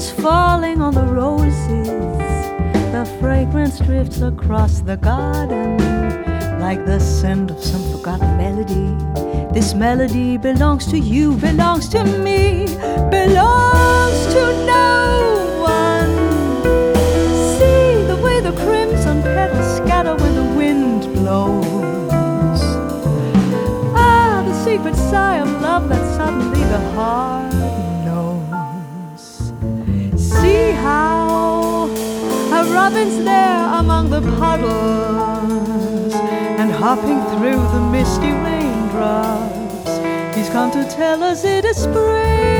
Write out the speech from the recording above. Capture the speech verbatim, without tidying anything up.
is falling on the roses. The fragrance drifts across the garden like the scent of some forgotten melody. This melody belongs to you, belongs to me, belongs to no one. See the way the crimson petals scatter when the wind blows. Ah, the secret sigh of love that suddenly the heart knows. See how a robin's there among the puddles, and hopping through the misty raindrops, he's come to tell us it is spring.